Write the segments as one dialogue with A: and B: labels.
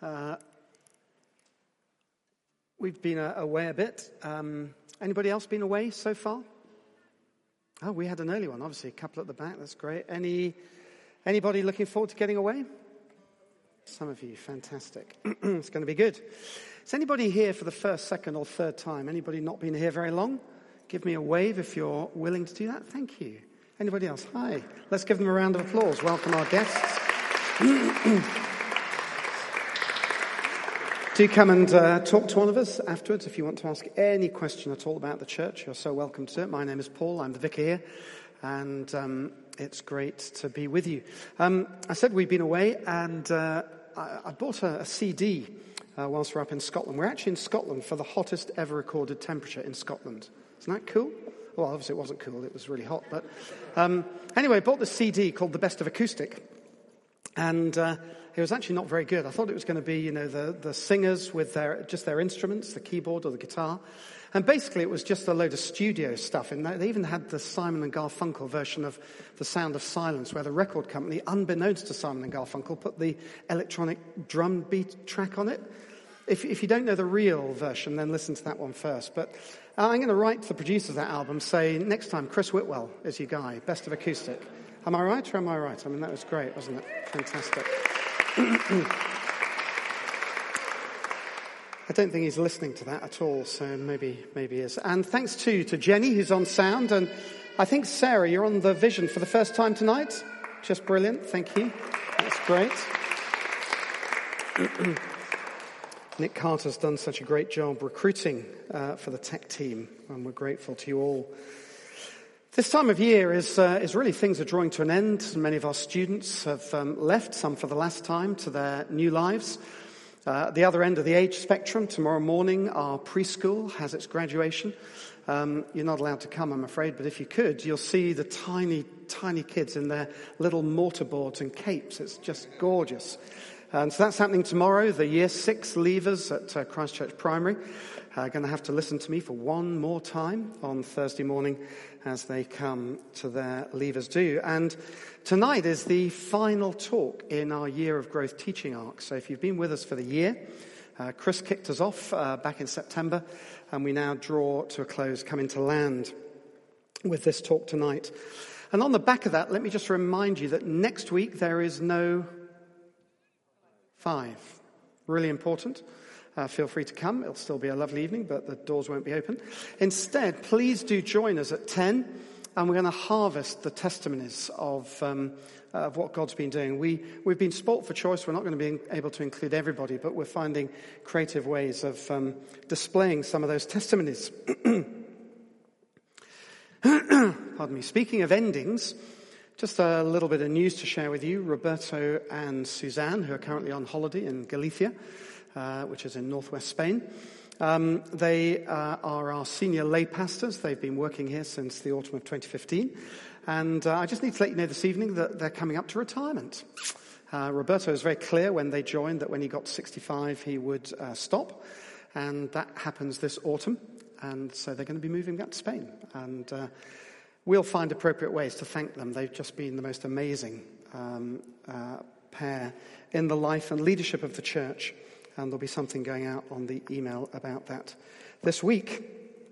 A: We've been away a bit. Anybody else been away so far? Oh, we had an early one, obviously. A couple at the back, that's great. Anybody looking forward to getting away? Some of you, fantastic. It's going to be good. Is anybody here for the first, second, or third time? Anybody not been here very long? Give me a wave if you're willing to do that. Thank you. Anybody else? Hi. Let's give them a round of applause. Welcome our guests. Do come and talk to one of us afterwards if you want to ask any question at all about the church. You're so welcome to it. My name is Paul. I'm the vicar here, and it's great to be with you. I said we've been away, and I bought a CD whilst we're up in Scotland. We're actually in Scotland for the hottest ever recorded temperature in Scotland. Isn't that cool? Well, obviously it wasn't cool. It was really hot. But anyway, I bought this CD called The Best of Acoustic, and it was actually not very good. I thought it was going to be, the singers with their instruments, the keyboard or the guitar. And basically it was just a load of studio stuff. And they even had the Simon and Garfunkel version of The Sound of Silence, where the record company, unbeknownst to Simon and Garfunkel, put the electronic drum beat track on it. If you don't know the real version, then listen to that one first. But I'm going to write to the producers of that album, say, next time, Chris Whitwell is your guy, Best of Acoustic. Am I right or am I right? I mean, that was great, wasn't it? Fantastic. I don't think he's listening to that at all, so maybe he is. And thanks too to Jenny, who's on sound, and I think Sarah, you're on the vision for the first time tonight. Just brilliant, thank you. That's great. Nick Carter's done such a great job recruiting for the tech team, and we're grateful to you all. This time of year is really things are drawing to an end. Many of our students have left, some for the last time, to their new lives. At the other end of the age spectrum, tomorrow morning, our preschool has its graduation. You're not allowed to come, I'm afraid, but if you could, you'll see the tiny, tiny kids in their little mortarboards and capes. It's just gorgeous. And so that's happening tomorrow. The Year 6 leavers at Christchurch Primary are going to have to listen to me for one more time on Thursday morning as they come to their leavers due. And tonight is the final talk in our Year of Growth teaching arc. So if you've been with us for the year, Chris kicked us off back in September, and we now draw to a close, come into land with this talk tonight. And on the back of that, let me just remind you that next week there is no 5. Really important. Feel free to come. It'll still be a lovely evening, but the doors won't be open. Instead, please do join us at 10, and we're going to harvest the testimonies of what God's been doing. We've been spoilt for choice. We're not going to be able to include everybody, but we're finding creative ways of displaying some of those testimonies. Pardon me. Speaking of endings, just a little bit of news to share with you. Roberto and Suzanne, who are currently on holiday in Galicia, which is in northwest Spain. They are our senior lay pastors. They've been working here since the autumn of 2015. And I just need to let you know this evening that they're coming up to retirement. Roberto was very clear when they joined that when he got to 65, he would stop. And that happens this autumn. And so they're going to be moving back to Spain. And we'll find appropriate ways to thank them. They've just been the most amazing pair in the life and leadership of the church. And there'll be something going out on the email about that this week.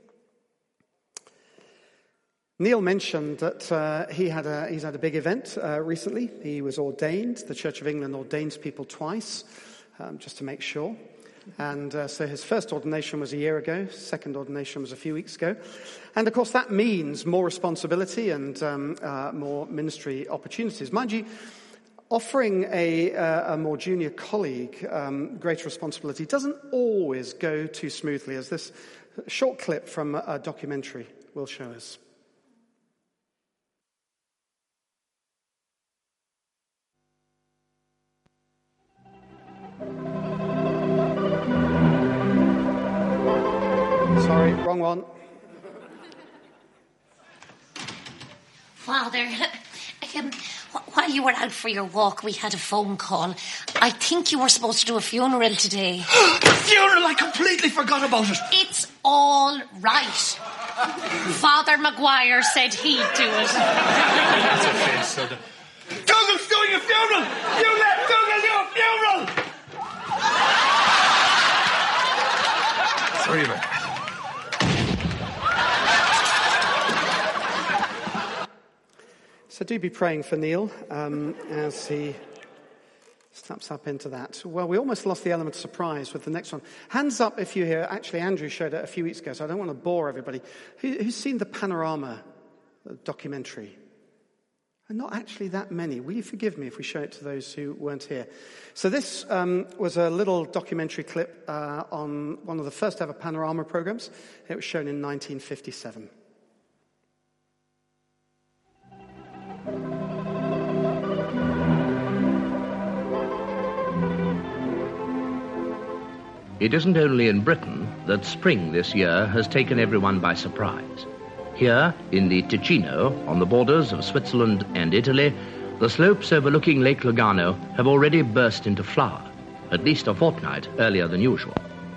A: Neil mentioned that he's had a big event recently. He was ordained. The Church of England ordains people twice, just to make sure. And so his first ordination was a year ago. Second ordination was a few weeks ago. And of course that means more responsibility and more ministry opportunities. Mind you, offering a more junior colleague greater responsibility doesn't always go too smoothly, as this short clip from a documentary will show us. Sorry, wrong one.
B: Father, while you were out for your walk, we had a phone call. I think you were supposed to do a funeral today.
C: Funeral? I completely forgot about it.
B: It's all right. Father Maguire said he'd do it.
C: Douglas doing a funeral! You let Douglas do a funeral!
A: do be praying for Neil as he steps up into that. Well, we almost lost the element of surprise with the next one. Hands up if you hear. Actually, Andrew showed it a few weeks ago, so I don't want to bore everybody. Who's seen the Panorama documentary? Not actually that many. Will you forgive me if we show it to those who weren't here? So this was a little documentary clip on one of the first ever Panorama programs. It was shown in 1957.
D: It isn't only in Britain that spring this year has taken everyone by surprise. Here, in the Ticino, on the borders of Switzerland and Italy, the slopes overlooking Lake Lugano have already burst into flower, at least a fortnight earlier than usual.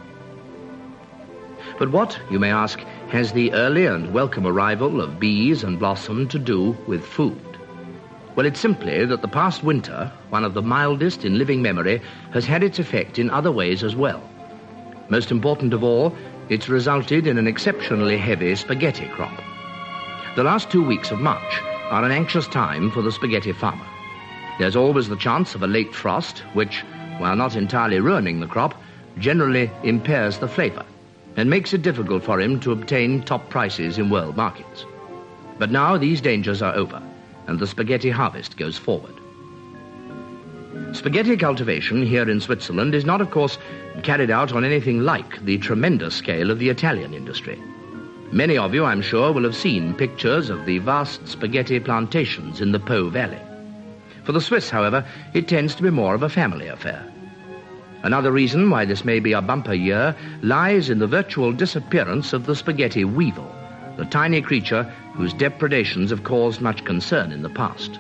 D: But what, you may ask, has the early and welcome arrival of bees and blossom to do with food? Well, it's simply that the past winter, one of the mildest in living memory, has had its effect in other ways as well. Most important of all, it's resulted in an exceptionally heavy spaghetti crop. The last 2 weeks of March are an anxious time for the spaghetti farmer. There's always the chance of a late frost, which, while not entirely ruining the crop, generally impairs the flavour and makes it difficult for him to obtain top prices in world markets. But now these dangers are over, and the spaghetti harvest goes forward. Spaghetti cultivation here in Switzerland is not, of course, carried out on anything like the tremendous scale of the Italian industry. Many of you, I'm sure, will have seen pictures of the vast spaghetti plantations in the Po Valley. For the Swiss, however, it tends to be more of a family affair. Another reason why this may be a bumper year lies in the virtual disappearance of the spaghetti weevil, the tiny creature whose depredations have caused much concern in the past.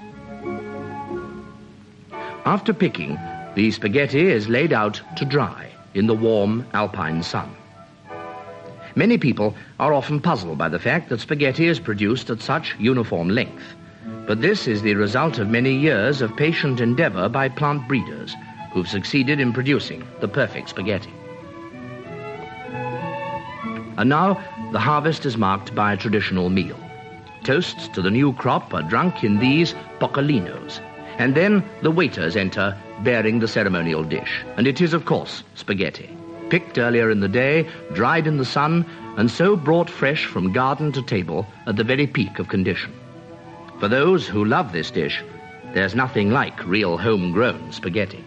D: After picking, the spaghetti is laid out to dry in the warm alpine sun. Many people are often puzzled by the fact that spaghetti is produced at such uniform length. But this is the result of many years of patient endeavour by plant breeders who've succeeded in producing the perfect spaghetti. And now the harvest is marked by a traditional meal. Toasts to the new crop are drunk in these poccolinos. And then the waiters enter bearing the ceremonial dish. And it is, of course, spaghetti. Picked earlier in the day, dried in the sun, and so brought fresh from garden to table at the very peak of condition. For those who love this dish, there's nothing like real homegrown spaghetti.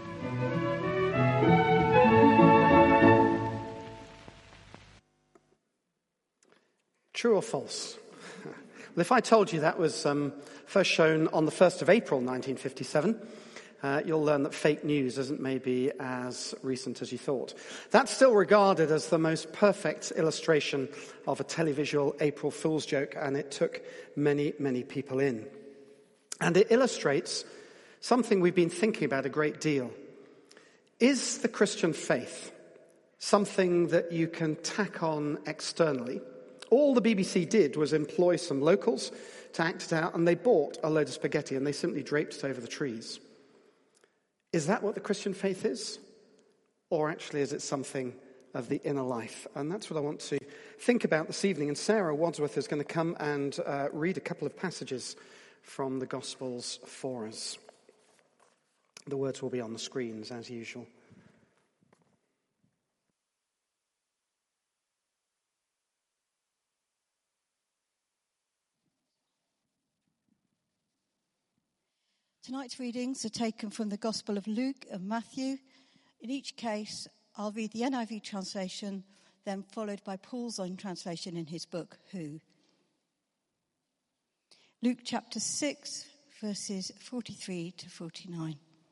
A: True or false? Well, if I told you that was first shown on the 1st of April 1957, you'll learn that fake news isn't maybe as recent as you thought. That's still regarded as the most perfect illustration of a televisual April Fool's joke, and it took many, many people in. And it illustrates something we've been thinking about a great deal. Is the Christian faith something that you can tack on externally? All the BBC did was employ some locals to act it out, and they bought a load of spaghetti and they simply draped it over the trees. Is that what the Christian faith is? Or actually is it something of the inner life? And that's what I want to think about this evening. And Sarah Wadsworth is going to come and read a couple of passages from the Gospels for us. The words will be on the screens as usual.
E: Tonight's readings are taken from the Gospel of Luke and Matthew. In each case, I'll read the NIV translation, then followed by Paul's own translation in his book, Who. Luke chapter 6, verses 43 to 49.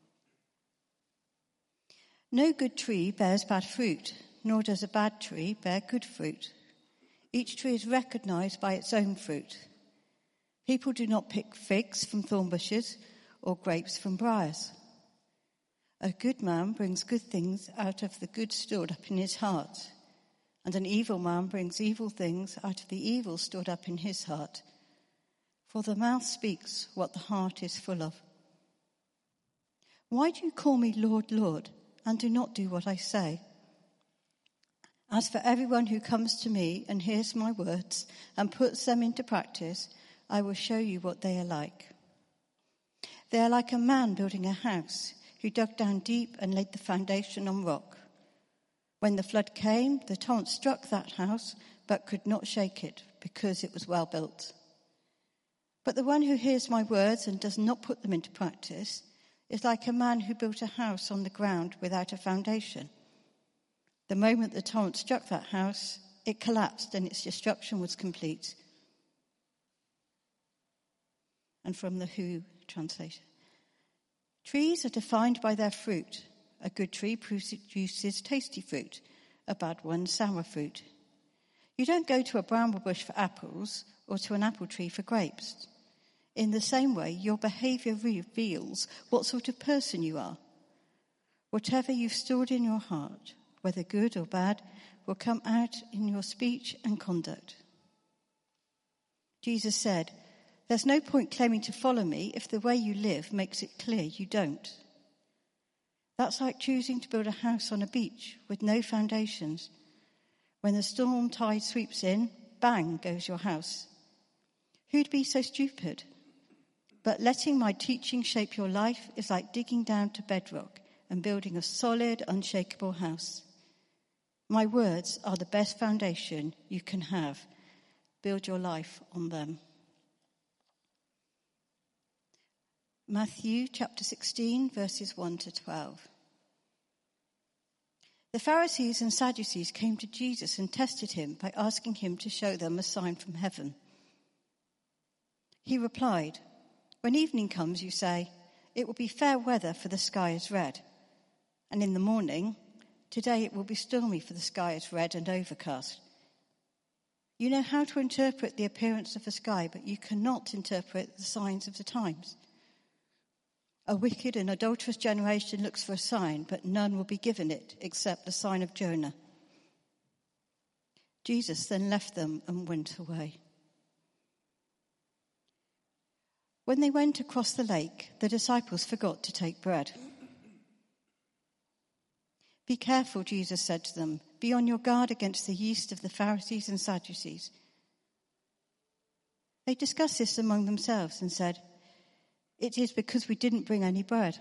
E: No good tree bears bad fruit, nor does a bad tree bear good fruit. Each tree is recognized by its own fruit. People do not pick figs from thorn bushes, or grapes from briars. A good man brings good things out of the good stored up in his heart, and an evil man brings evil things out of the evil stored up in his heart. For the mouth speaks what the heart is full of. Why do you call me Lord, Lord, and do not do what I say? As for everyone who comes to me and hears my words and puts them into practice, I will show you what they are like. They are like a man building a house who dug down deep and laid the foundation on rock. When the flood came, the torrent struck that house, but could not shake it, because it was well built. But the one who hears my words and does not put them into practice is like a man who built a house on the ground without a foundation. The moment the torrent struck that house, it collapsed and its destruction was complete. And from the Who translation. Trees are defined by their fruit. A good tree produces tasty fruit, a bad one sour fruit. You don't go to a bramble bush for apples or to an apple tree for grapes. In the same way, your behavior reveals what sort of person you are. Whatever you've stored in your heart, whether good or bad, will come out in your speech and conduct. Jesus said, "There's no point claiming to follow me if the way you live makes it clear you don't." That's like choosing to build a house on a beach with no foundations. When the storm tide sweeps in, bang goes your house. Who'd be so stupid? But letting my teaching shape your life is like digging down to bedrock and building a solid, unshakable house. My words are the best foundation you can have. Build your life on them. Matthew chapter 16, verses 1 to 12. The Pharisees and Sadducees came to Jesus and tested him by asking him to show them a sign from heaven. He replied, "When evening comes, you say, 'It will be fair weather, for the sky is red.' And in the morning, 'Today it will be stormy, for the sky is red and overcast.' You know how to interpret the appearance of the sky, but you cannot interpret the signs of the times. A wicked and adulterous generation looks for a sign, but none will be given it except the sign of Jonah." Jesus then left them and went away. When they went across the lake, the disciples forgot to take bread. "Be careful," Jesus said to them. "Be on your guard against the yeast of the Pharisees and Sadducees." They discussed this among themselves and said, "It is because we didn't bring any bread."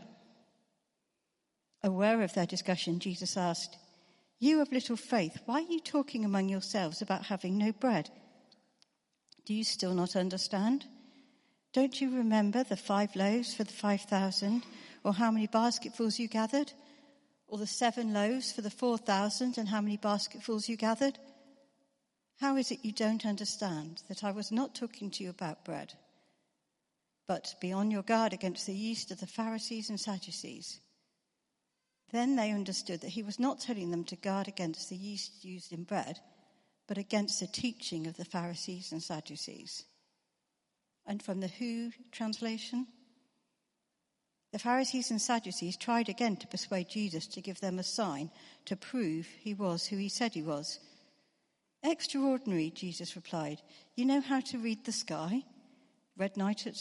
E: Aware of their discussion, Jesus asked, "You of little faith, why are you talking among yourselves about having no bread? Do you still not understand? Don't you remember the 5 loaves for the 5,000, or how many basketfuls you gathered? Or the 7 loaves for the 4,000, and how many basketfuls you gathered? How is it you don't understand that I was not talking to you about bread? But be on your guard against the yeast of the Pharisees and Sadducees." Then they understood that he was not telling them to guard against the yeast used in bread, but against the teaching of the Pharisees and Sadducees. And from the Who translation, the Pharisees and Sadducees tried again to persuade Jesus to give them a sign to prove he was who he said he was. "Extraordinary," Jesus replied. "You know how to read the sky? Red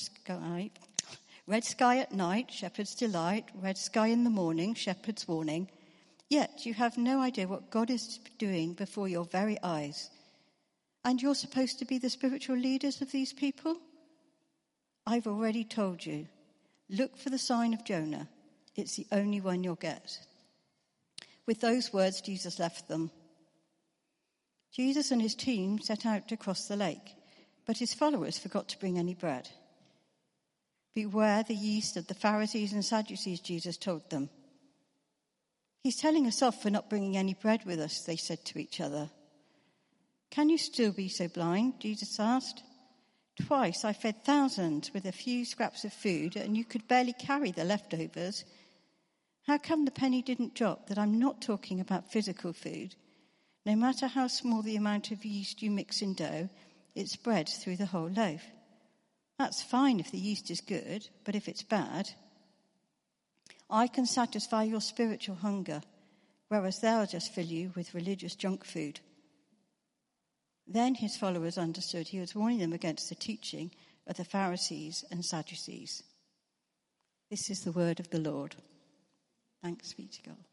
E: sky at night, shepherd's delight. Red sky in the morning, shepherd's warning. Yet you have no idea what God is doing before your very eyes. And you're supposed to be the spiritual leaders of these people? I've already told you. Look for the sign of Jonah. It's the only one you'll get." With those words, Jesus left them. Jesus and his team set out to cross the lake, but his followers forgot to bring any bread. "Beware the yeast of the Pharisees and Sadducees," Jesus told them. "He's telling us off for not bringing any bread with us," they said to each other. "Can you still be so blind?" Jesus asked. "Twice I fed thousands with a few scraps of food, and you could barely carry the leftovers. How come the penny didn't drop that I'm not talking about physical food? No matter how small the amount of yeast you mix in dough, it spreads through the whole loaf. That's fine if the yeast is good, but if it's bad, I can satisfy your spiritual hunger, whereas they'll just fill you with religious junk food." Then his followers understood he was warning them against the teaching of the Pharisees and Sadducees. This is the word of the Lord. Thanks be to God.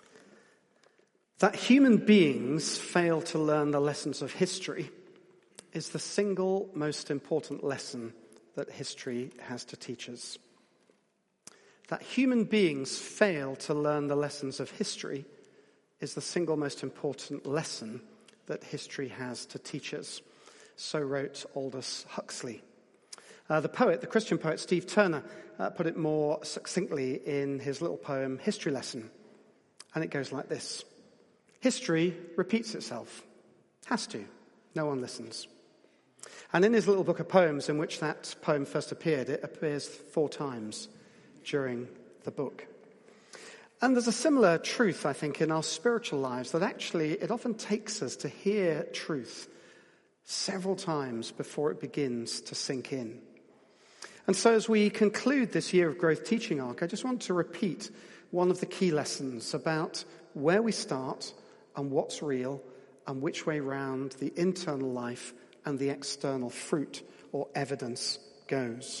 A: That human beings fail to learn the lessons of history is the single most important lesson that history has to teach us. That human beings fail to learn the lessons of history is the single most important lesson that history has to teach us. So wrote Aldous Huxley. The Christian poet Steve Turner, put it more succinctly in his little poem, History Lesson. And it goes like this. History repeats itself. Has to. No one listens. And in his little book of poems, in which that poem first appeared, it appears 4 times during the book. And there's a similar truth, I think, in our spiritual lives, that actually it often takes us to hear truth several times before it begins to sink in. And so as we conclude this year of Growth Teaching Arc, I just want to repeat one of the key lessons about where we start and what's real and which way round the internal life and the external fruit or evidence goes.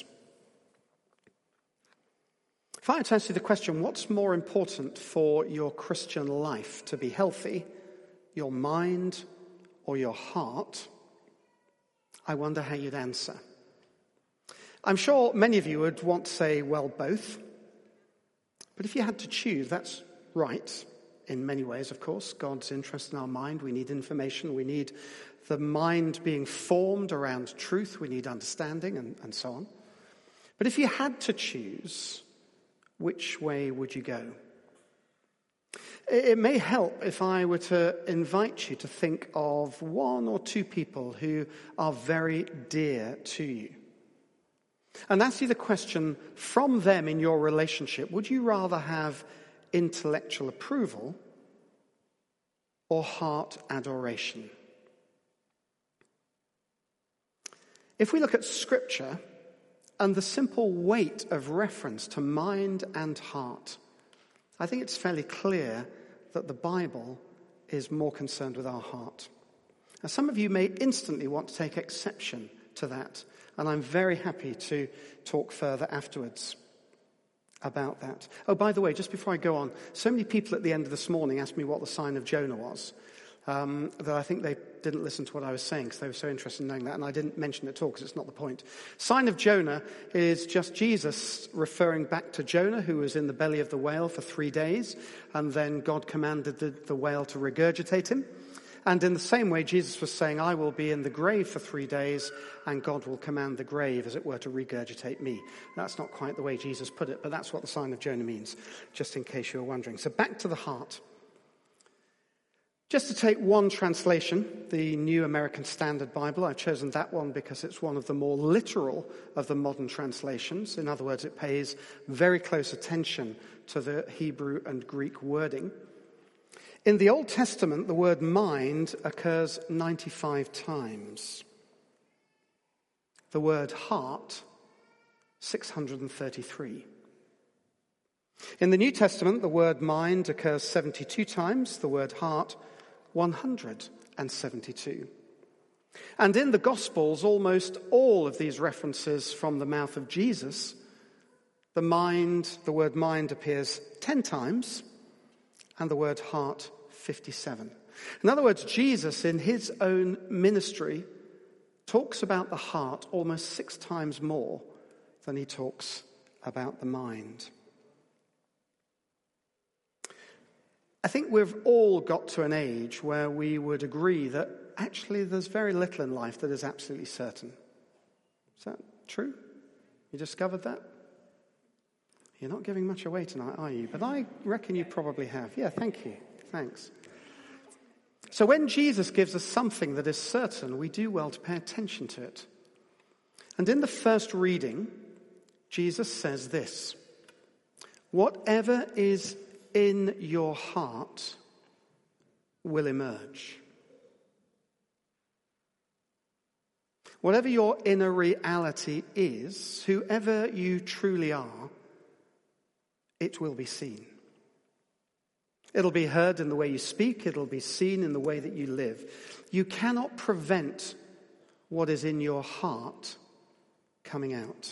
A: If I were to ask you the question, what's more important for your Christian life, to be healthy, your mind or your heart? I wonder how you'd answer. I'm sure many of you would want to say, well, both. But if you had to choose, that's right in many ways, of course. God's interest in our mind. We need information. We need the mind being formed around truth. We need understanding and so on. But if you had to choose, which way would you go? It may help if I were to invite you to think of 1 or 2 people who are very dear to you. And ask you the question, from them in your relationship, would you rather have intellectual approval or heart adoration? If we look at Scripture and the simple weight of reference to mind and heart, I think it's fairly clear that the Bible is more concerned with our heart. Now, some of you may instantly want to take exception to that, and I'm very happy to talk further afterwards about that. Oh, by the way, just before I go on, so many people at the end of this morning asked me what the sign of Jonah was, that I think they didn't listen to what I was saying because they were so interested in knowing that, and I didn't mention it at all because it's not the point. Sign of Jonah is just Jesus referring back to Jonah, who was in the belly of the whale for 3 days, and then God commanded the whale to regurgitate him. And in the same way, Jesus was saying, I will be in the grave for 3 days, and God will command the grave, as it were, to regurgitate me. That's not quite the way Jesus put it, but that's what the sign of Jonah means, just in case you were wondering. So back to the heart. Just to take one translation, the New American Standard Bible, I've chosen that one because it's one of the more literal of the modern translations. In other words, it pays very close attention to the Hebrew and Greek wording. In the Old Testament, the word mind occurs 95 times. The word heart, 633. In the New Testament, the word mind occurs 72 times, the word heart, 172. And in the Gospels, almost all of these references from the mouth of Jesus, the word mind appears 10 times, and the word heart 57. In other words, Jesus, in his own ministry, talks about the heart almost 6 times more than he talks about the mind. I think we've all got to an age where we would agree that actually there's very little in life that is absolutely certain. Is that true? You discovered that? You're not giving much away tonight, are you? But I reckon you probably have. Yeah, thank you. Thanks. So when Jesus gives us something that is certain, we do well to pay attention to it. And in the first reading, Jesus says this: whatever is in your heart will emerge. Whatever your inner reality is, whoever you truly are, it will be seen. It'll be heard in the way you speak. It'll be seen in the way that you live. You cannot prevent what is in your heart coming out.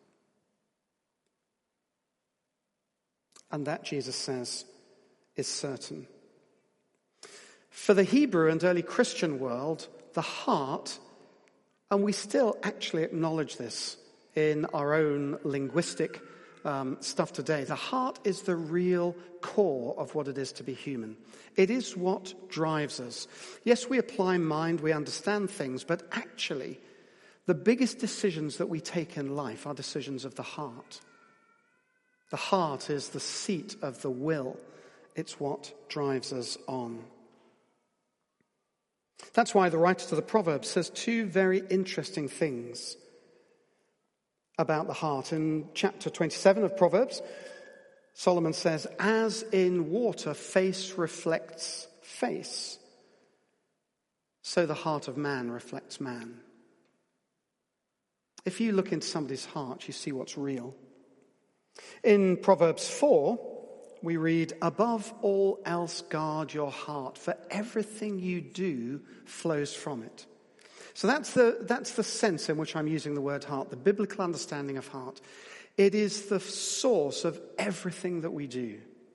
A: And that, Jesus says, is certain. For the Hebrew and early Christian world, the heart And we still actually acknowledge this in our own linguistic stuff today. The heart is the real core of what it is to be human. It is what drives us. Yes, we apply mind, we understand things, but actually, the biggest decisions that we take in life are decisions of the heart. The heart is the seat of the will. It's what drives us on. That's why the writer to the Proverbs says two very interesting things about the heart. In chapter 27 of Proverbs, Solomon says, as in water face reflects face, so the heart of man reflects man. If you look into somebody's heart, you see what's real. In Proverbs 4, we read, above all else guard your heart, for everything you do flows from it. So that's the sense in which I'm using the word heart, the biblical understanding of heart. It is the source of everything that we do.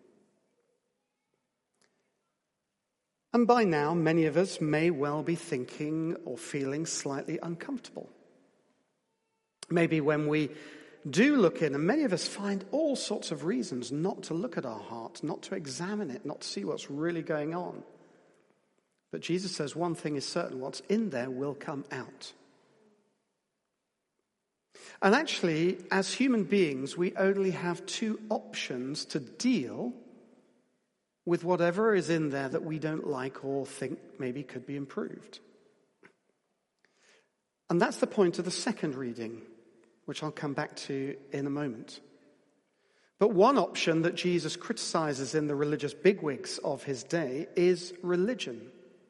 A: And by now, many of us may well be thinking or feeling slightly uncomfortable. Maybe when we do look in, and many of us find all sorts of reasons not to look at our heart, not to examine it, not to see what's really going on. But Jesus says one thing is certain, what's in there will come out. And actually, as human beings, we only have two options to deal with whatever is in there that we don't like or think maybe could be improved. And that's the point of the second reading, which I'll come back to in a moment. But one option that Jesus criticizes in the religious bigwigs of his day is religion.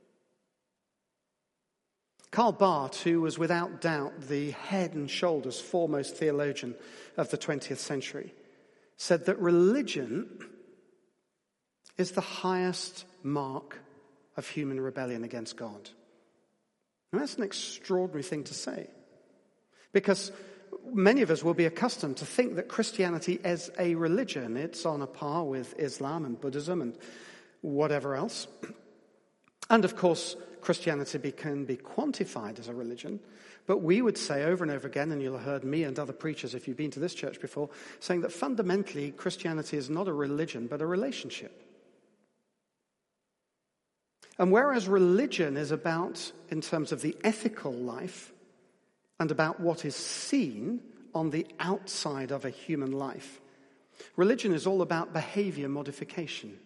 A: Karl Barth, who was without doubt the head and shoulders foremost theologian of the 20th century, said that religion is the highest mark of human rebellion against God. And that's an extraordinary thing to say, because many of us will be accustomed to think that Christianity as a religion, it's on a par with Islam and Buddhism and whatever else. And of course, Christianity can be quantified as a religion, but we would say over and over again, and you'll have heard me and other preachers if you've been to this church before, saying that fundamentally Christianity is not a religion, but a relationship. And whereas religion is about, in terms of the ethical life, and about what is seen on the outside of a human life, religion is all about behavior modification.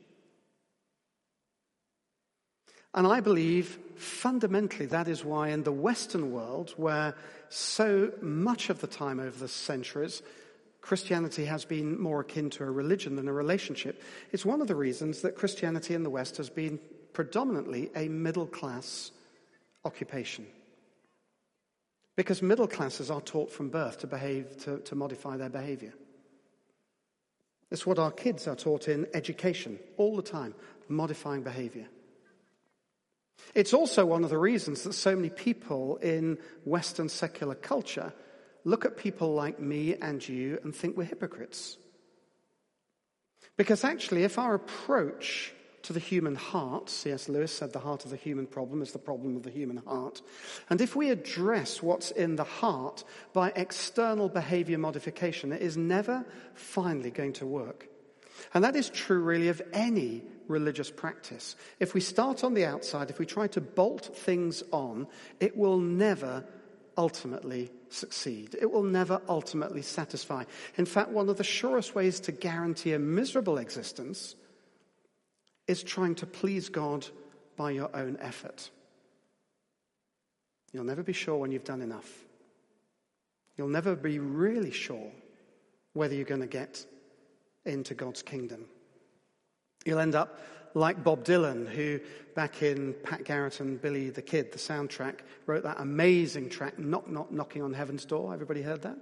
A: And I believe fundamentally that is why in the Western world, where so much of the time over the centuries, Christianity has been more akin to a religion than a relationship, it's one of the reasons that Christianity in the West has been predominantly a middle-class occupation. Because middle classes are taught from birth to behave, to modify their behavior. It's what our kids are taught in education all the time, modifying behavior. It's also one of the reasons that so many people in Western secular culture look at people like me and you and think we're hypocrites. Because actually, if our approach to the human heart, C.S. Lewis said the heart of the human problem is the problem of the human heart, and if we address what's in the heart by external behavior modification, it is never finally going to work. And that is true really of any religious practice. If we start on the outside, if we try to bolt things on, it will never ultimately succeed. It will never ultimately satisfy. In fact, one of the surest ways to guarantee a miserable existence is trying to please God by your own effort. You'll never be sure when you've done enough. You'll never be really sure whether you're going to get into God's kingdom. You'll end up like Bob Dylan, who back in Pat Garrett and Billy the Kid, the soundtrack, wrote that amazing track, Knock, Knock, Knocking on Heaven's Door. Everybody heard that?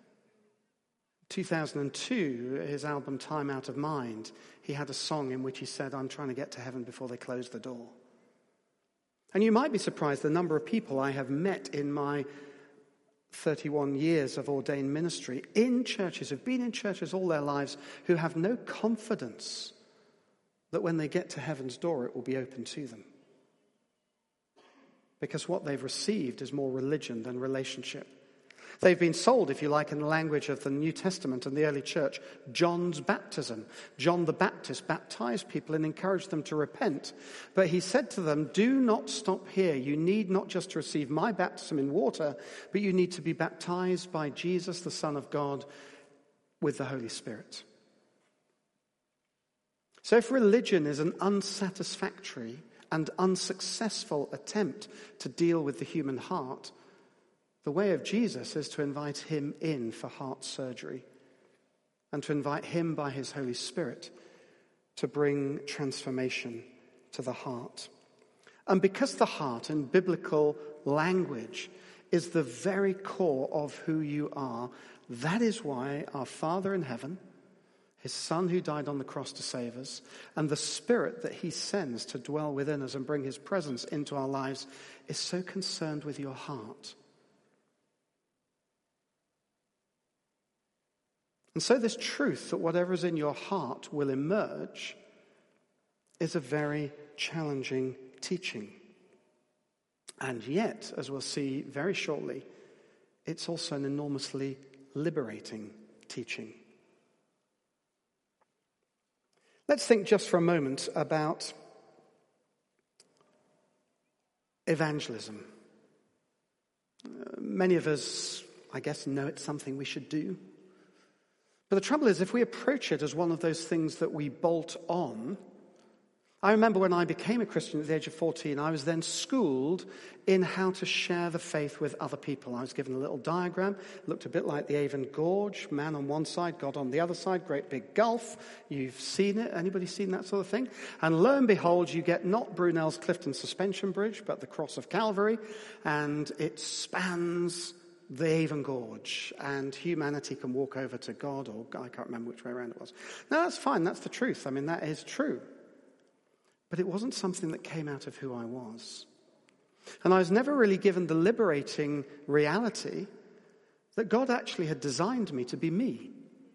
A: 2002, his album Time Out of Mind, he had a song in which he said, I'm trying to get to heaven before they close the door. And you might be surprised the number of people I have met in my 31 years of ordained ministry in churches, who've been in churches all their lives, who have no confidence that when they get to heaven's door, it will be open to them. because what they've received is more religion than relationship. They've been sold, if you like, in the language of the New Testament and the early church, John's baptism. John the Baptist baptized people and encouraged them to repent. But he said to them, do not stop here. You need not just to receive my baptism in water, but you need to be baptized by Jesus, the Son of God, with the Holy Spirit. So if religion is an unsatisfactory and unsuccessful attempt to deal with the human heart, the way of Jesus is to invite him in for heart surgery and to invite him by his Holy Spirit to bring transformation to the heart. And because the heart in biblical language is the very core of who you are, that is why our Father in heaven, his Son who died on the cross to save us, and the Spirit that he sends to dwell within us and bring his presence into our lives is so concerned with your heart. And so this truth that whatever is in your heart will emerge is a very challenging teaching. And yet, as we'll see very shortly, it's also an enormously liberating teaching. Let's think just for a moment about evangelism. Many of us, I guess, know it's something we should do. But the trouble is, if we approach it as one of those things that we bolt on, I remember when I became a Christian at the age of 14, I was then schooled in how to share the faith with other people. I was given a little diagram, looked a bit like the Avon Gorge, man on one side, God on the other side, great big gulf. You've seen it. Anybody seen that sort of thing? And lo and behold, you get not Brunel's Clifton Suspension Bridge, but the Cross of Calvary, and it spans the Avon Gorge, and humanity can walk over to God, or I can't remember which way around it was. No, that's fine. That's the truth. I mean, that is true. But it wasn't something that came out of who I was. And I was never really given the liberating reality that God actually had designed me to be me.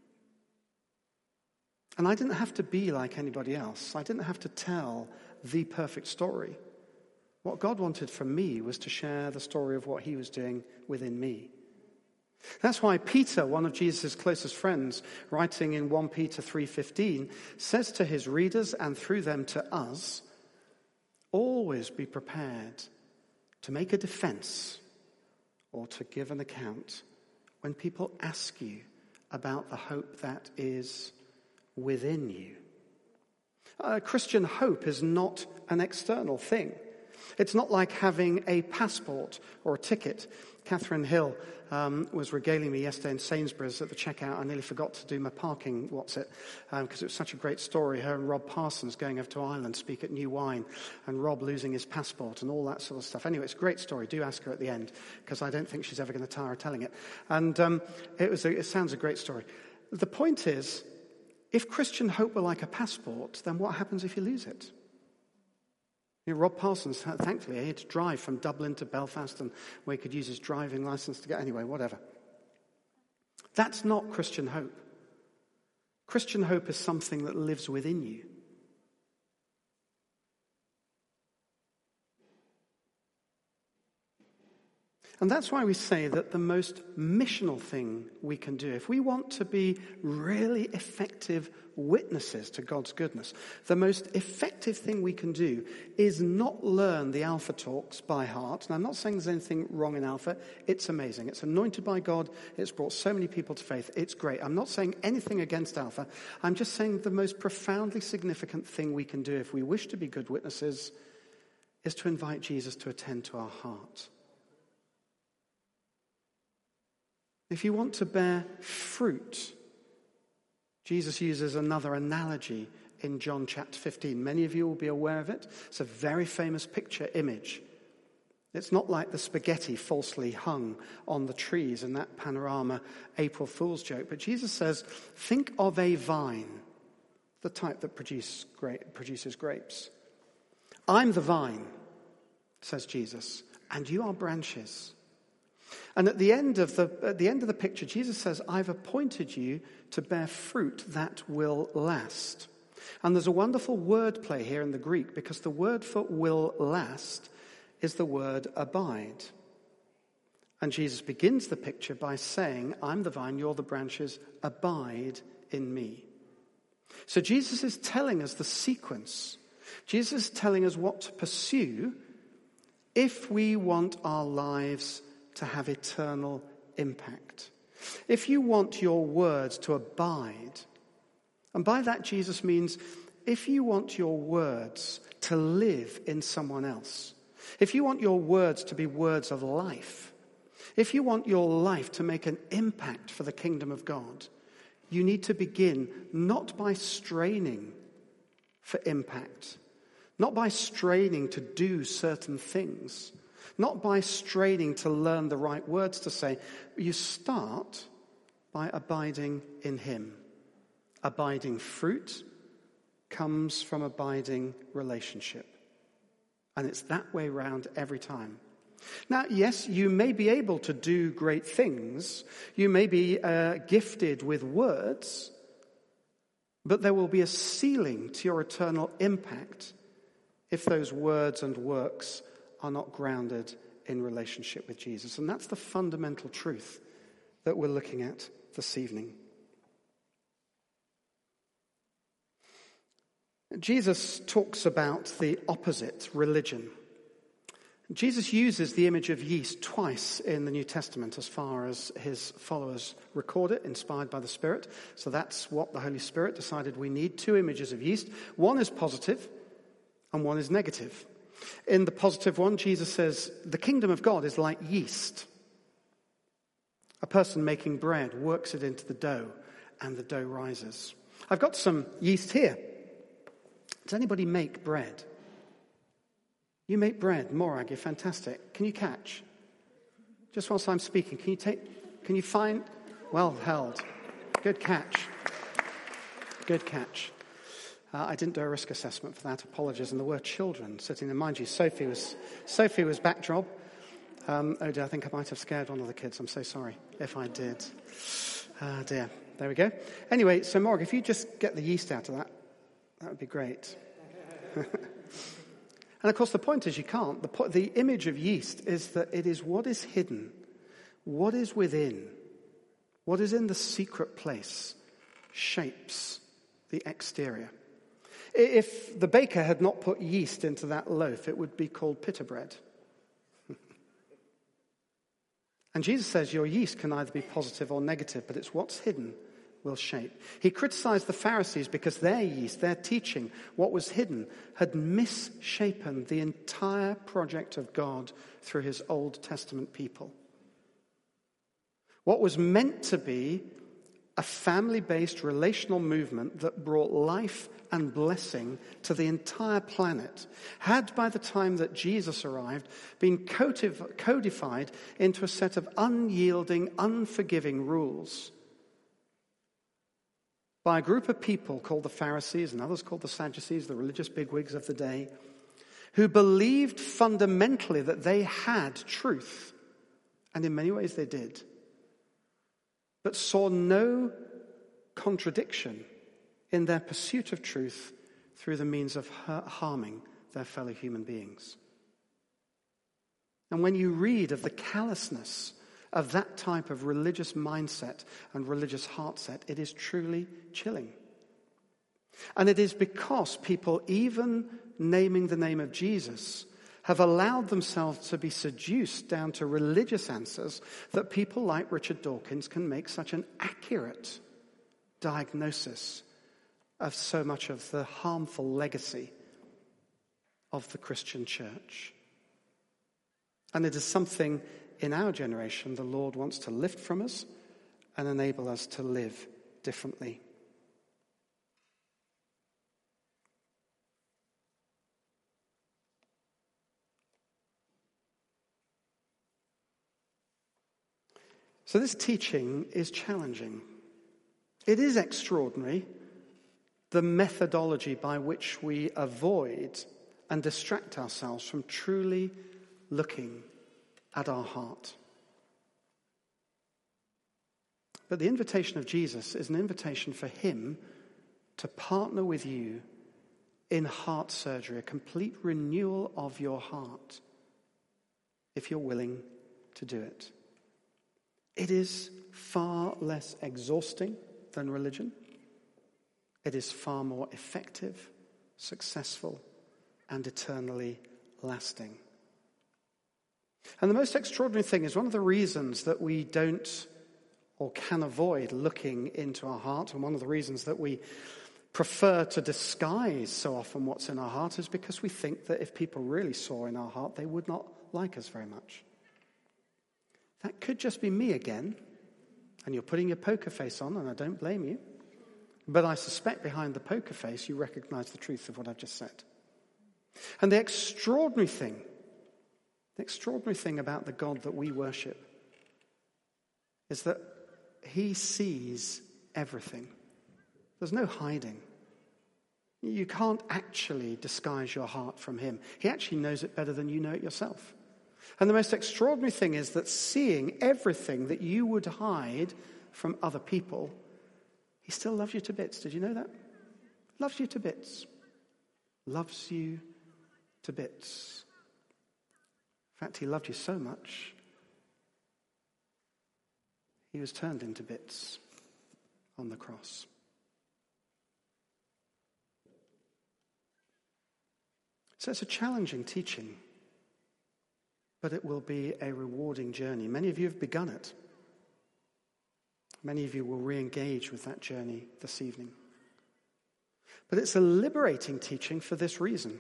A: And I didn't have to be like anybody else. I didn't have to tell the perfect story. What God wanted from me was to share the story of what he was doing within me. That's why Peter, one of Jesus' closest friends, writing in 1 Peter 3:15, says to his readers and through them to us, always be prepared to make a defense or to give an account when people ask you about the hope that is within you. Christian hope is not an external thing. It's not like having a passport or a ticket. Catherine Hill was regaling me yesterday in Sainsbury's at the checkout. I nearly forgot to do my parking, because it was such a great story. Her and Rob Parsons going over to Ireland, speak at New Wine, and Rob losing his passport and all that sort of stuff. Anyway, it's a great story. Do ask her at the end, because I don't think she's ever going to tire of telling it. And it sounds a great story. The point is, if Christian hope were like a passport, then what happens if you lose it? You know, Rob Parsons, thankfully, he had to drive from Dublin to Belfast, and where he could use his driving license to get anyway, whatever. That's not Christian hope. Christian hope is something that lives within you. And that's why we say that the most missional thing we can do, if we want to be really effective witnesses to God's goodness, the most effective thing we can do is not learn the Alpha talks by heart. And I'm not saying there's anything wrong in Alpha. It's amazing. It's anointed by God. It's brought so many people to faith. It's great. I'm not saying anything against Alpha. I'm just saying the most profoundly significant thing we can do if we wish to be good witnesses is to invite Jesus to attend to our heart. If you want to bear fruit, Jesus uses another analogy in John chapter 15. Many of you will be aware of it. It's a very famous picture image. It's not like the spaghetti falsely hung on the trees in that panorama April Fool's joke. But Jesus says, think of a vine, the type that produces grapes. I'm the vine, says Jesus, and you are branches. And at the end of the picture, Jesus says, I've appointed you to bear fruit that will last. And there's a wordplay here in the Greek, because the word for will last is the word abide. And Jesus begins the picture by saying, I'm the vine, you're the branches, abide in me. So Jesus is telling us the sequence. Jesus is telling us what to pursue if we want our lives to have eternal impact. If you want your words to abide, and by that Jesus means if you want your words to live in someone else, if you want your words to be words of life, if you want your life to make an impact for the kingdom of God, you need to begin not by straining for impact, not by straining to do certain things, not by straining to learn the right words to say. You start by abiding in him. Abiding fruit comes from abiding relationship. And it's that way round every time. Now, yes, you may be able to do great things. You may be gifted with words. But there will be a ceiling to your eternal impact if those words and works are not grounded in relationship with Jesus. And that's the fundamental truth that we're looking at this evening. Jesus talks about the opposite, religion. Jesus uses the image of yeast twice in the New Testament as far as his followers record it, inspired by the Spirit. So that's what the Holy Spirit decided we need, two images of yeast. One is positive and one is negative. In the positive one, Jesus says, the kingdom of God is like yeast. A person making bread works it into the dough and the dough rises. I've got some yeast here. Does anybody make bread? You make bread. Morag, you're fantastic. Can you catch? Just whilst I'm speaking, can you find? Well held. Good catch. Good catch. I didn't do a risk assessment for that. Apologies. And there were children sitting there. Mind you, Sophie was backdrop. Oh dear, I think I might have scared one of the kids. I'm so sorry if I did. Dear. There we go. Anyway, so Morag, if you just get the yeast out of that would be great. And of course, the point is you can't. The image of yeast is that it is what is hidden, what is within, what is in the secret place shapes the exterior. If the baker had not put yeast into that loaf, it would be called pita bread. And Jesus says your yeast can either be positive or negative, but it's what's hidden will shape. He criticized the Pharisees because their yeast, their teaching, what was hidden, had misshapen the entire project of God through his Old Testament people. What was meant to be a family-based relational movement that brought life and blessing to the entire planet had, by the time that Jesus arrived, been codified into a set of unyielding, unforgiving rules by a group of people called the Pharisees and others called the Sadducees, the religious bigwigs of the day, who believed fundamentally that they had truth, and in many ways they did, but saw no contradiction in their pursuit of truth through the means of harming their fellow human beings. And when you read of the callousness of that type of religious mindset and religious heart set, it is truly chilling. And it is because people, even naming the name of Jesus, have allowed themselves to be seduced down to religious answers that people like Richard Dawkins can make such an accurate diagnosis of so much of the harmful legacy of the Christian church. And it is something in our generation the Lord wants to lift from us and enable us to live differently. So this teaching is challenging. It is extraordinary, the methodology by which we avoid and distract ourselves from truly looking at our heart. But the invitation of Jesus is an invitation for him to partner with you in heart surgery, a complete renewal of your heart. if you're willing to do it. It is far less exhausting than religion. It is far more effective, successful, and eternally lasting. And the most extraordinary thing is one of the reasons that we don't or can avoid looking into our heart, and one of the reasons that we prefer to disguise so often what's in our heart is because we think that if people really saw in our heart, they would not like us very much. That could just be me again, and you're putting your poker face on, and I don't blame you. But I suspect behind the poker face, you recognize the truth of what I've just said. And the extraordinary thing about the God that we worship is that he sees everything. There's no hiding. You can't actually disguise your heart from him. He actually knows it better than you know it yourself. And the most extraordinary thing is that seeing everything that you would hide from other people, he still loves you to bits. Did you know that? Loves you to bits. Loves you to bits. In fact, he loved you so much, he was turned into bits on the cross. So it's a challenging teaching, but it will be a rewarding journey. Many of you have begun it. Many of you will re-engage with that journey this evening. But it's a liberating teaching for this reason.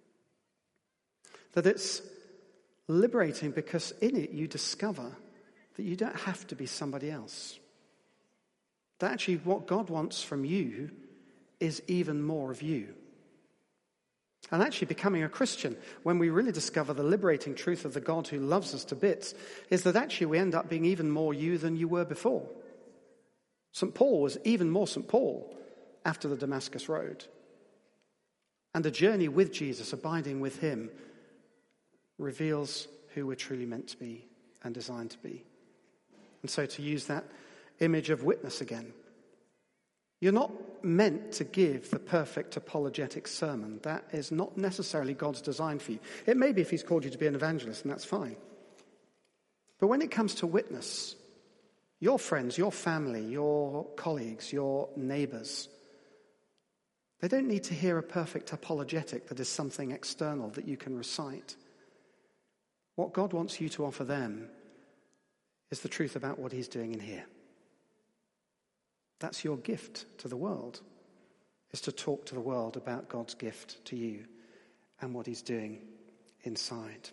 A: That it's liberating because in it you discover that you don't have to be somebody else. That actually what God wants from you is even more of you. And actually becoming a Christian, when we really discover the liberating truth of the God who loves us to bits, is that actually we end up being even more you than you were before. St. Paul was even more St. Paul after the Damascus Road. And the journey with Jesus, abiding with him, reveals who we're truly meant to be and designed to be. And so to use that image of witness again, you're not meant to give the perfect apologetic sermon. That is not necessarily God's design for you. It may be if he's called you to be an evangelist, and that's fine. But when it comes to witness, your friends, your family, your colleagues, your neighbors, they don't need to hear a perfect apologetic that is something external that you can recite. What God wants you to offer them is the truth about what he's doing in here. That's your gift to the world, is to talk to the world about God's gift to you and what he's doing inside.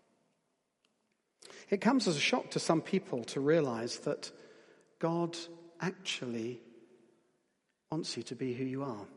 A: It comes as a shock to some people to realize that God actually wants you to be who you are.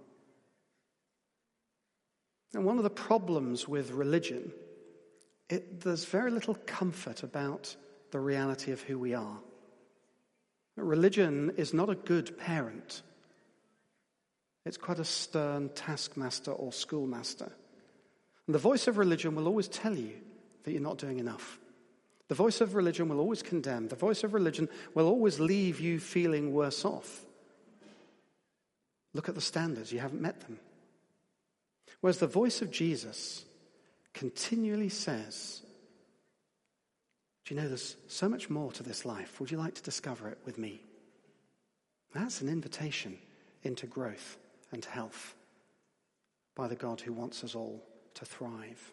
A: And one of the problems with religion, there's very little comfort about the reality of who we are. Religion is not a good parent. It's quite a stern taskmaster or schoolmaster. And the voice of religion will always tell you that you're not doing enough. The voice of religion will always condemn. The voice of religion will always leave you feeling worse off. Look at the standards, you haven't met them. Whereas the voice of Jesus continually says, do you know there's so much more to this life? Would you like to discover it with me? That's an invitation into growth and health by the God who wants us all to thrive.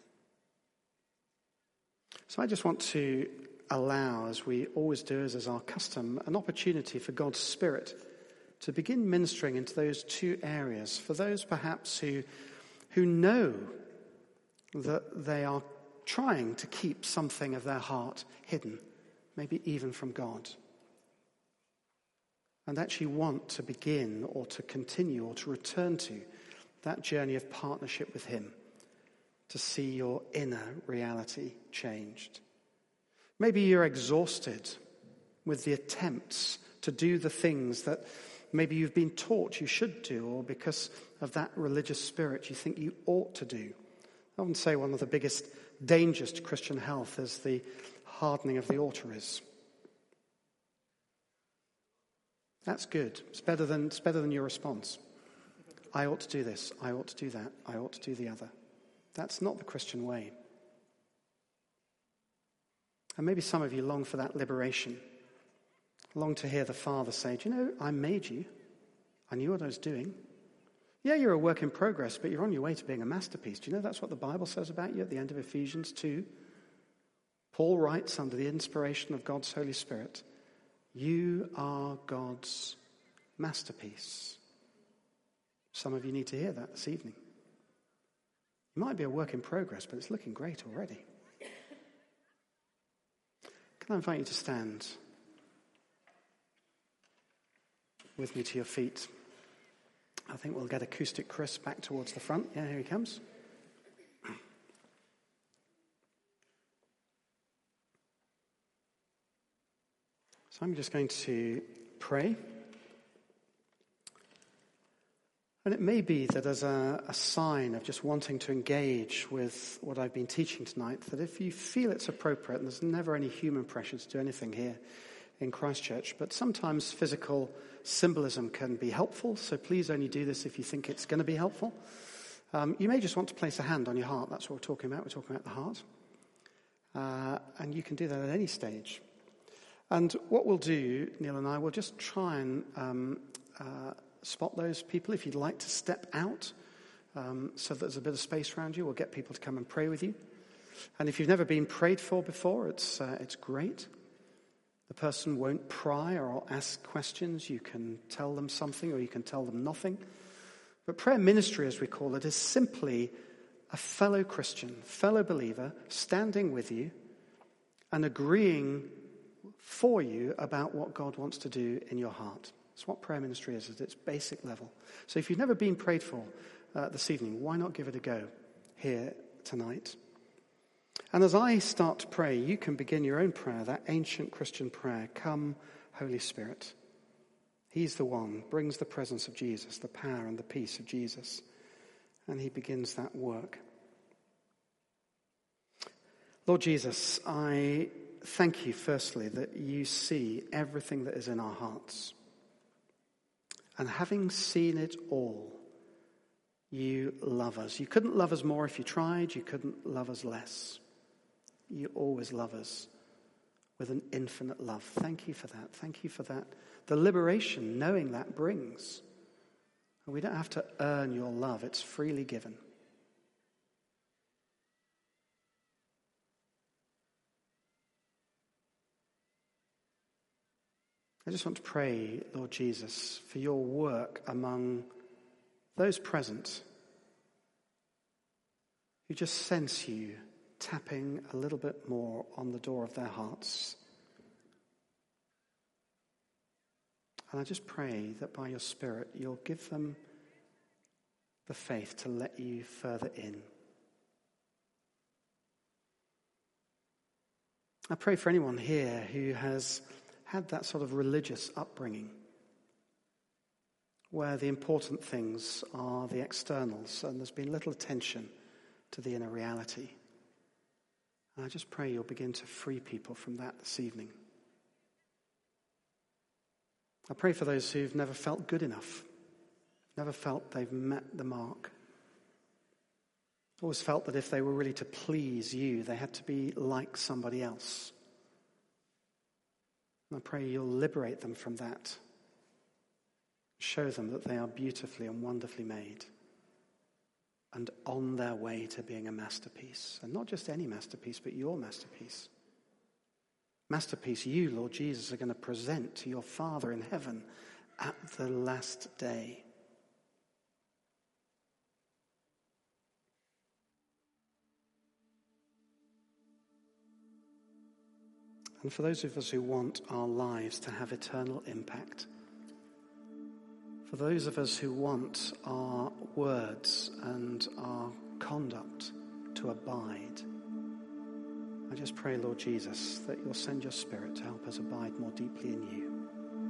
A: So I just want to allow, as we always do, as is our custom, an opportunity for God's Spirit to begin ministering into those two areas, for those perhaps who know that they are trying to keep something of their heart hidden, maybe even from God, and actually want to begin or to continue or to return to that journey of partnership with him to see your inner reality changed. Maybe you're exhausted with the attempts to do the things that maybe you've been taught you should do, or because of that religious spirit you think you ought to do. I often say one of the biggest dangers to Christian health is the hardening of the auteries. That's good. It's better than your response. I ought to do this. I ought to do that. I ought to do the other. That's not the Christian way. And maybe some of you long for that liberation, long to hear the Father say, do you know, I made you. I knew what I was doing. Yeah, you're a work in progress, but you're on your way to being a masterpiece. Do you know that's what the Bible says about you at the end of Ephesians 2? Paul writes under the inspiration of God's Holy Spirit, you are God's masterpiece. Some of you need to hear that this evening. You might be a work in progress, but it's looking great already. Can I invite you to stand with me to your feet? I think we'll get Acoustic Chris back towards the front. Yeah, here he comes. So I'm just going to pray. And it may be that as a sign of just wanting to engage with what I've been teaching tonight, that if you feel it's appropriate, and there's never any human pressure to do anything here in Christchurch, but sometimes physical symbolism can be helpful, so please only do this if you think it's going to be helpful. You may just want to place a hand on your heart. That's what we're talking about. We're talking about the heart. And you can do that at any stage. And what we'll do, Neil and I, will just try and spot those people. If you'd like to step out so that there's a bit of space around you, we'll get people to come and pray with you. And if you've never been prayed for before, it's great. The person won't pry or ask questions. You can tell them something or you can tell them nothing. But prayer ministry, as we call it, is simply a fellow Christian, fellow believer, standing with you and agreeing for you about what God wants to do in your heart. That's what prayer ministry is at its basic level. So if you've never been prayed for this evening, why not give it a go here tonight? And as I start to pray, you can begin your own prayer, that ancient Christian prayer, come, Holy Spirit. He's the one, brings the presence of Jesus, the power and the peace of Jesus. And he begins that work. Lord Jesus, I thank you, firstly, that you see everything that is in our hearts. And having seen it all, you love us. You couldn't love us more if you tried. You couldn't love us less. You always love us with an infinite love. Thank you for that. Thank you for that. The liberation knowing that brings. And we don't have to earn your love. It's freely given. I just want to pray, Lord Jesus, for your work among those present who just sense you tapping a little bit more on the door of their hearts. And I just pray that by your Spirit, you'll give them the faith to let you further in. I pray for anyone here who has had that sort of religious upbringing where the important things are the externals and there's been little attention to the inner reality. And I just pray you'll begin to free people from that this evening. I pray for those who've never felt good enough, never felt they've met the mark, always felt that if they were really to please you, they had to be like somebody else. And I pray you'll liberate them from that. Show them that they are beautifully and wonderfully made and on their way to being a masterpiece. And not just any masterpiece, but your masterpiece. Masterpiece you, Lord Jesus, are going to present to your Father in heaven at the last day. And for those of us who want our lives to have eternal impact, for those of us who want our words and our conduct to abide, I just pray, Lord Jesus, that you'll send your Spirit to help us abide more deeply in you.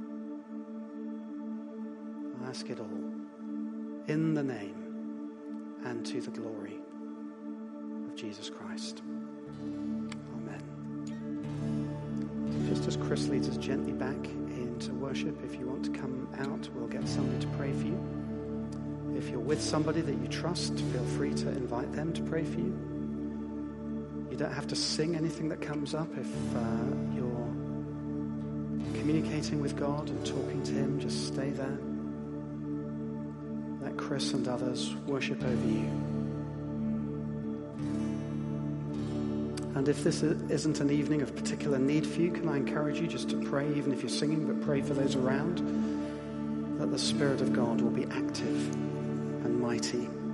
A: I ask it all in the name and to the glory of Jesus Christ. Amen. Just as Chris leads us gently back into worship, if you want to come out, we'll get somebody to pray for you. If you're with somebody that you trust, feel free to invite them to pray for you. You don't have to sing anything that comes up. If you're communicating with God and talking to him, just stay there. Let Chris and others worship over you. And if this isn't an evening of particular need for you, can I encourage you just to pray, even if you're singing, but pray for those around, that the Spirit of God will be active and mighty